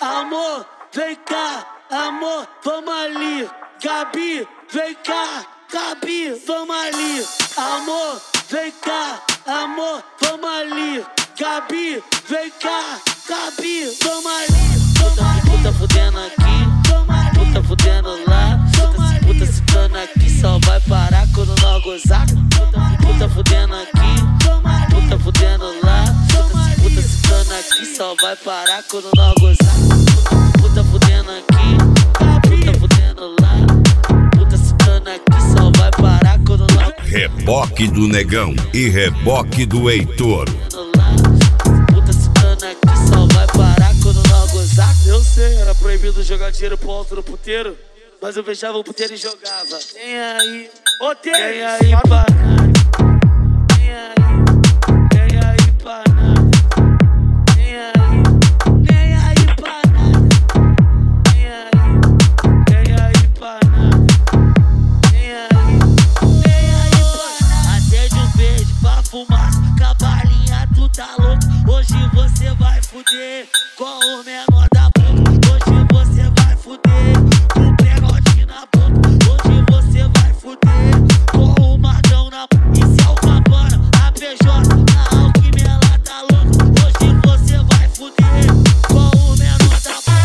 amor, vem cá, amor, vamos ali. Gabi, vem cá, Gabi, vamos ali. Amor, vem cá, amor, vamos ali. Gabi, vem cá, Gabi, vamos ali. Puta fudendo aqui, puta fudendo lá. Puta citando aqui, só vai parar quando nós gozar. Puta fudendo aqui, puta fudendo lá. Puta citando aqui, só vai parar quando nós gozar. Puta fudendo aqui, puta fudendo lá. Puta citando aqui, só vai parar quando nós. Reboque do Negão e reboque do Heitor. Puta citando aqui, só vai parar quando nós gozar. Eu sei, era proibido jogar dinheiro pro alto no puteiro, mas eu fechava o puteiro e jogava. Vem aí, ô tem aí pra nada. Vem aí pra nada. Vem aí pra nada. Vem aí pra nada. Vem aí pra nada. Acende um verde pra fumaça, cavalinha, tu tá louco. Hoje você vai fuder com o menor da boca. Hoje você vai fuder com o pegote na boca. Hoje você vai fuder com o Marcão na boca. Isso é o Cabana, a PJ, a Alquimia, ela tá louca. Hoje você vai fuder com o menor da boca.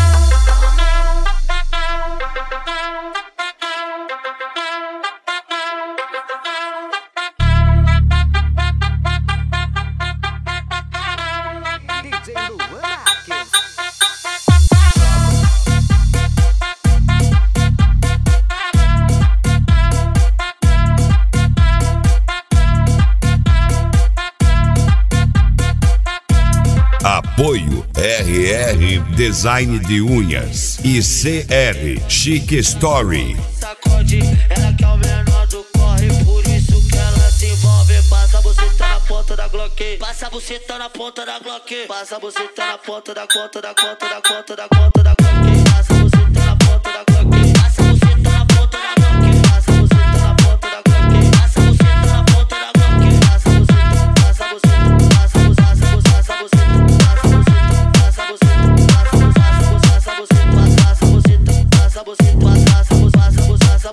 DJ Luan Marques. Apoio RR Design de Unhas e CR Chic Story. Sacode, ela que é o menor do corre, por isso que ela se envolve. Passa a buceta na ponta da Glock. Passa a buceta na ponta da Glock. Passa a buceta na ponta da conta da conta da conta da conta da Glock. Passa a buceta na ponta da Glock. Passa a buceta na ponta da Glock. Passa a buceta na ponta da Glock. Passa a buceta na ponta da Glock. Passa a buceta, passa a buceta, passa a buceta, passa a buceta, passa a buceta, passa a buceta, passa a buceta, passa a buceta, passa a buceta, passa a buceta, passa a buceta, passa a buceta, passa a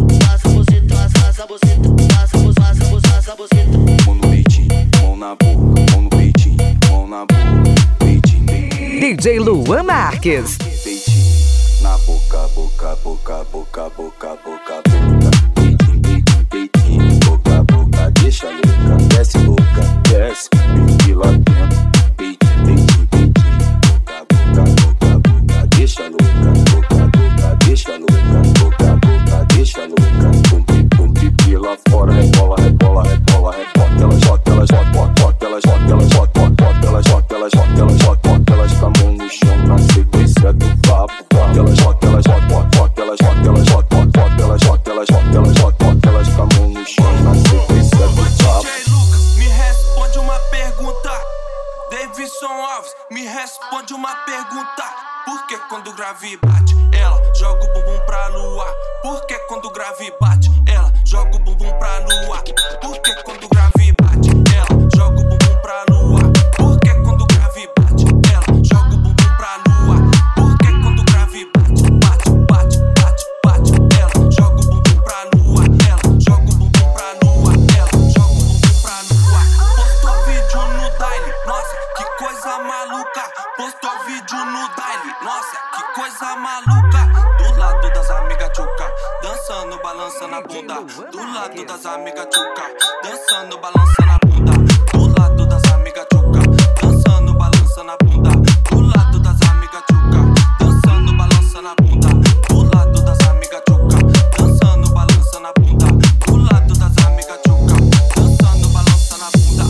buceta. Mão no peitinho, mão na boca, mão no peitinho, mão na boca, peitinho, DJ Luan Marques. peitinho, na boca, boca, boca, boca, boca, boca, boca, peitinho, peitinho, peitinho, boca, boca, deixa louca, desce louca, desce, vem lá dentro, peitinho, peitinho, peitinho, boca, boca, boca, boca, deixa louca, boca, boca, deixa louca, boca, boca, deixa louca, pumpi, lá fora, rebola, rebola, rebola, rebola, ela jota, ela jota, ela jota, ela jota, ela jota, ela jota, ela jota, elas com a mão no chão na sequência do papo, ela jota, ela jota, ela jota, ela jota, ela jota, ela jota, ela jota, elas com a mão no chão na sequência do papo. DJ Lucas, me responde uma pergunta. Davidson Alves, me responde uma pergunta. Por que quando o grave bate, ela joga o bumbum pra lua? Por que quando o grave bate, ela joga o bumbum pra lua? Por que quando o grave bate, ela joga o bumbum pra lua? Por que quando o grave bate, ela joga o bumbum pra lua? Por que quando o grave bate, bate, bate, bate, bate, ela joga o bumbum pra lua? Ela joga o bumbum pra lua? Ela joga o bumbum pra lua? Postou vídeo no Daily, nossa, que coisa maluca. Postou vídeo no Daily, nossa, que coisa maluca. Do lado das amigas tchuca, dançando, balançando a bunda. Do lado das amigas tchuca, dançando, balançando a bunda. Do lado das amigas tchuca, dançando, balançando a bunda. Do lado das amigas tchuca, dançando, balançando a bunda. Do lado das amigas tchuca, dançando, balançando a bunda. Do lado das amigas tchuca, dançando, balançando a bunda.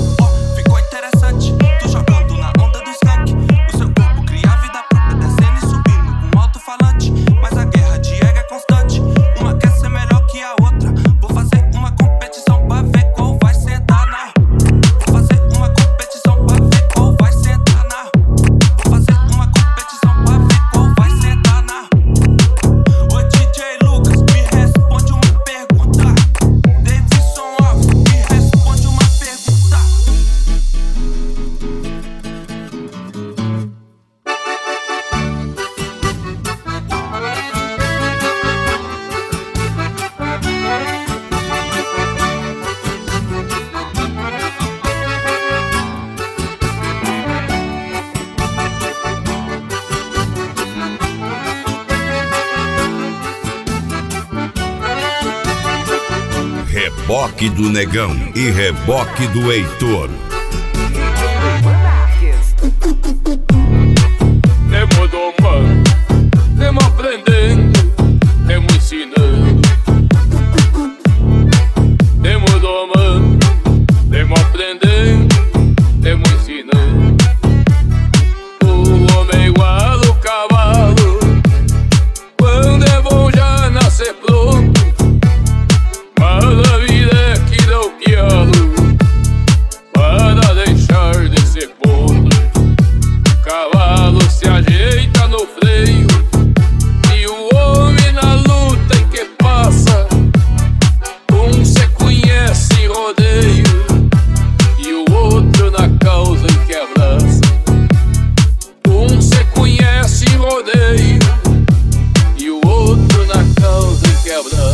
Ó, ficou interessante, tu jogando na onda do skunk. O seu corpo cria vida própria, descendo e subindo com alto-falante. Mas a guerra de ego é constante, uma quer ser melhor que a outra. Vou fazer uma competição pra ver qual vai sentar na. Vou fazer uma competição pra ver qual vai sentar na. reboque do Negão e reboque do Heitor. Temos domando, temos aprendendo, temos ensinando. Temos domando, temos aprendendo, temos ensinando. O homem é igual ao cavalo, quando é bom já nascer pronto. Mas a vida é que dá o pialo para deixar de ser ponto. Cavalo se ajeita no freio e o homem na luta em que passa. Um se conhece em rodeio e o outro na causa em que abraça. Um se conhece em rodeio e o outro na causa em que abraça.